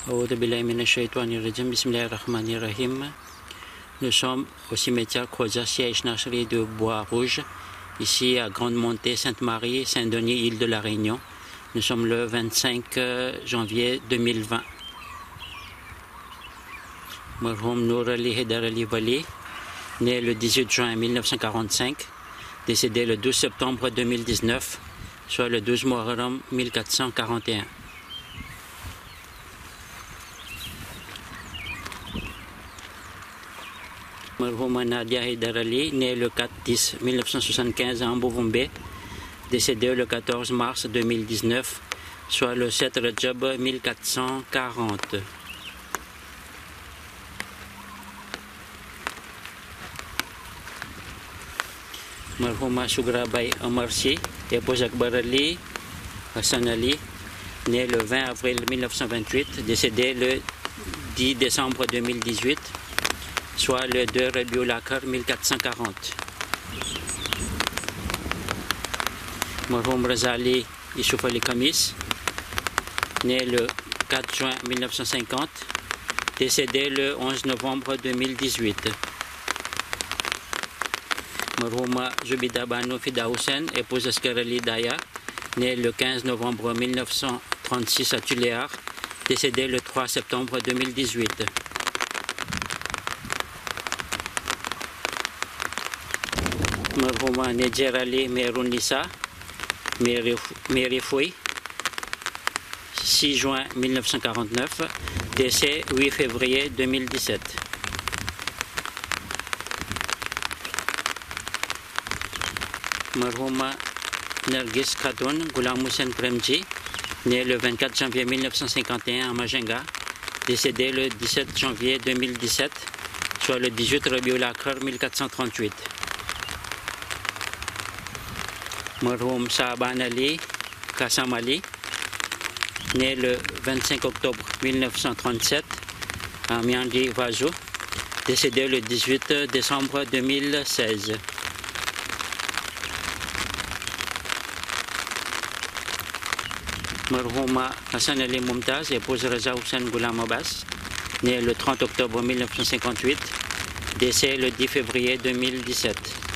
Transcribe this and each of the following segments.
A'oudhu billahi minash shaitani rajim. Bismillahir rahmanir rahim. Nous sommes au cimetière Croza, siège Nachri de Bois-Rouge, ici à Grande Montée, Sainte-Marie, Saint-Denis, île de la Réunion. Nous sommes le 25 janvier 2020. Marhoum Nour Ali Haidar Ali Wali, né le 18 juin 1945, décédé le 12 septembre 2019, soit le 12 Muharram 1441. Marhouma Nadia Haidar Ali, né le 4-10-1975 à Ambovumbe, décédé le 14 mars 2019, soit le 7 Rajab 1440. Marhouma Sugra Bai Amarsi, épouse Akbar Ali Hassan Ali, né le 20 avril 1928, décédé le 10 décembre 2018, soit le 2 Rabiul Akhir 1440. Marhoum Razali Issouf Ali Khamis, né le 4 juin 1950, décédé le 11 novembre 2018. Marhouma Zubida Banu Fida Hussein, épouse Askar Ali Daya, né le 15 novembre 1936 à Tuléar, décédé le 3 septembre 2018. Marhouma Nedjer Ali Meroun Nissa, Mérifoui, 6 juin 1949, décès 8 février 2017. Marhouma Nergis Khatoun Ghulam Hussain Premji, né le 24 janvier 1951 à Majenga, décédé le 17 janvier 2017, soit le 18 Rabiul Akhir 1438. Marhoum Saban Ali Kassam Ali, né le 25 octobre 1937 à Miandi Vazou, décédé le 18 décembre 2016. Marhouma Hassan Ali Mumtaz, épouse Raza Hussain Ghulam Abbas, né le 30 octobre 1958, décès le 10 février 2017.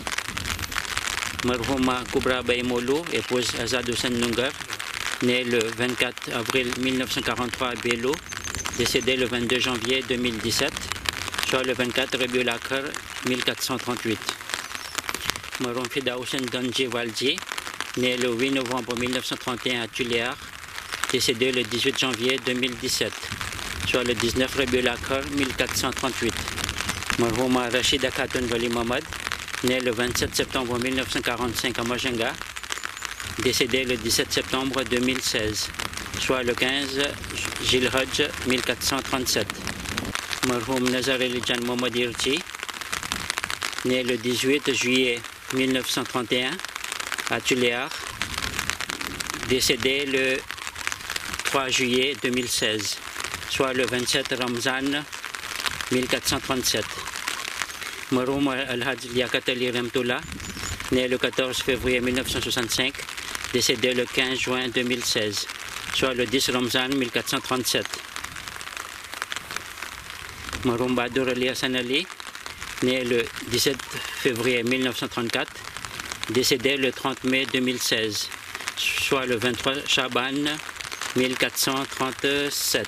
Marhouma Kubra Baimolu, épouse Azad Hussain Nungar, né le 24 avril 1943 à Bello, décédé le 22 janvier 2017, soit le 24 Rabiul Akhir 1438. Marhoum Fida Hussain Danji Walji, né le 8 novembre 1931 à Tuléar, décédé le 18 janvier 2017, soit le 19 Rabiul Akhir 1438. Marhouma Rashida Khatoun Wali Mohamed, né le 27 septembre 1945 à Majenga, décédé le 17 septembre 2016, soit le 15 Jilhadj 1437. Marhoum Nazar Ali Jan Mohamed Irji, né le 18 juillet 1931 à Tuléar, décédé le 3 juillet 2016, soit le 27 Ramzan 1437. Marhoum Al-Hajj Liaquat Ali Remtoula, né le 14 février 1965, décédé le 15 juin 2016, soit le 10 Ramzan 1437. Marhoum Badur Ali Hassan Ali, né le 17 février 1934, décédé le 30 mai 2016, soit le 23 Shaban 1437.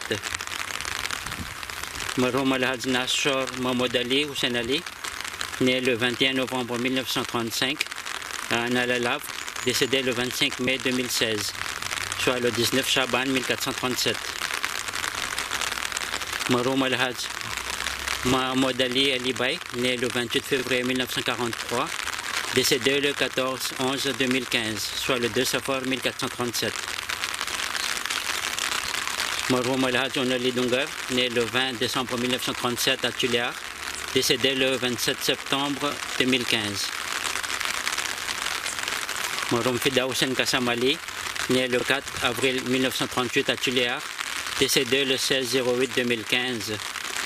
Marhoum Al-Hajj Nashor Mahmoud Ali Hussein Ali, né le 21 novembre 1935 à Nalalav, décédé le 25 mai 2016, soit le 19 Shaban 1437. Marhoum Al-Hajj Mahmoud Ali Ali Bay, né le 28 février 1943, décédé le 14-11-2015, soit le 2 Safar 1437. Marhoum Al-Hajj Ali Dungar, né le 20 décembre 1937 à Tuléar, décédé le 27 septembre 2015. Marhoum Fida Hussain Kassam Ali, né le 4 avril 1938 à Tuléar, décédé le 16-08-2015.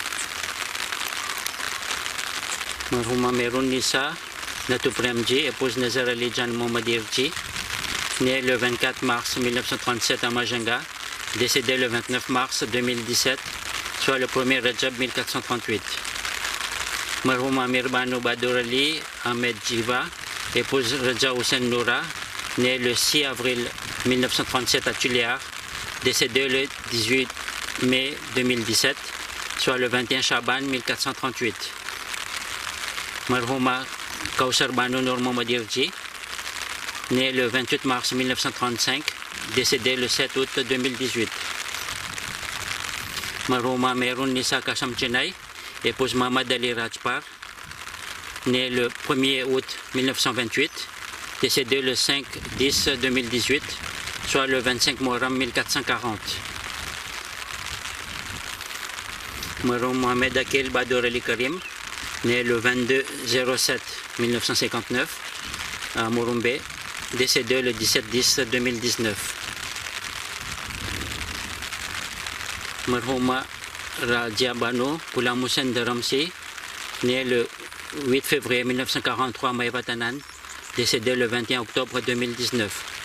Marhouma Meroun Nissa Natou Premji, épouse Nazar Ali Jan Mohamed Irji, né le 24 mars 1937 à Majenga, décédé le 29 mars 2017, soit le 1er Rajab 1438. Marhum Amir Banu Badur Ali Ahmed Jiva, épouse Raja Hussein Noura, né le 6 avril 1937 à Tuléar, décédé le 18 mai 2017, soit le 21 Chaban 1438. Marhuma Kausar Banu Nur Mohamedirji, né le 28 mars 1935, décédé le 7 août 2018. Marhuma Merun Nisa Kasam Chenai, épouse Mohamed Ali Rajpar, né le 1er août 1928, décédé le 5-10-2018, soit le 25 Muharram 1440. Marhum Mohamed Akil Badur Ali Karim, né le 22-07-1959 à Murumbe, décédé le 17-10-2019. Marhuma Raja Banu Ghulam Hussain Dharamsi, né le 8 février 1943 à Maïvatanan, décédé le 21 octobre 2019.